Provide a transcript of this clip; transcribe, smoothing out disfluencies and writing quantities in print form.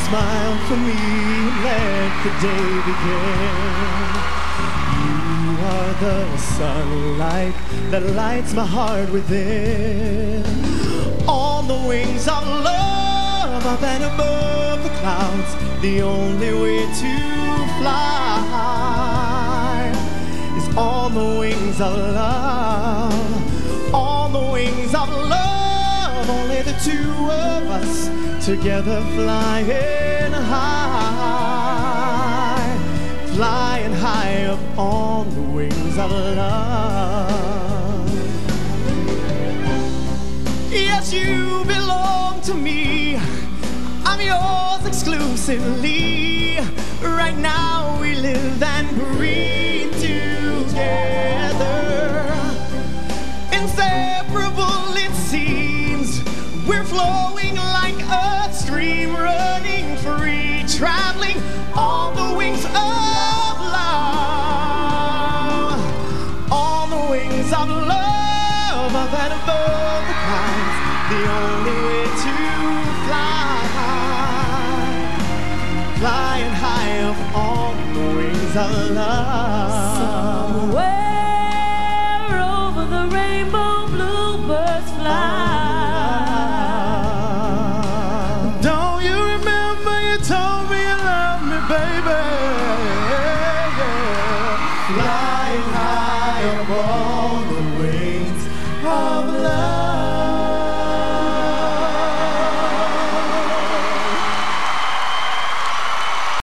smile for me and let the day begin. You are the sunlight that lights my heart within. On the wings of love, up and above the clouds, the only way to fly is on the wings of love. On the wings of love, only the two of us together flying high up on the wings of love. Yes, you belong to me, I'm yours exclusively. Right now we live and breathe together. Inseparable it seems, we're flowing like a stream, running free, traveling on the wings of love. On the wings of love, up and above the clouds, the only way to flying high up on the wings of love. Somewhere over the rainbow, bluebirds fly. Don't you remember you told me you love me, baby? Flying high above.